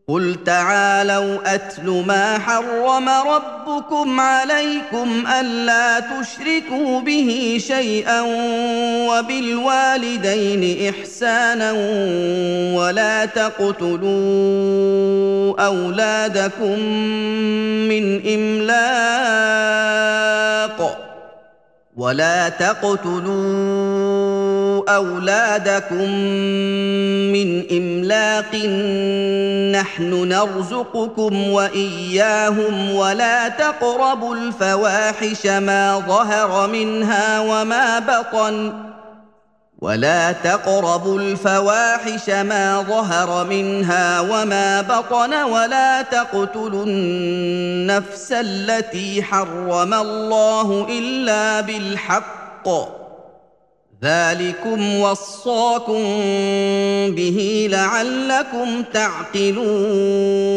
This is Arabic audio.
قل تعالوا أتل ما حرم ربكم عليكم ألا تشركوا به شيئا وبالوالدين إحسانا ولا تقتلوا أولادكم من إملاق نحن نرزقكم وإياهم ولا تقربوا الفواحش ما ظهر منها وما بطن ولا تقتلوا النفس التي حرم الله إلا بالحق ذلكم وصاكم به لعلكم تعقلون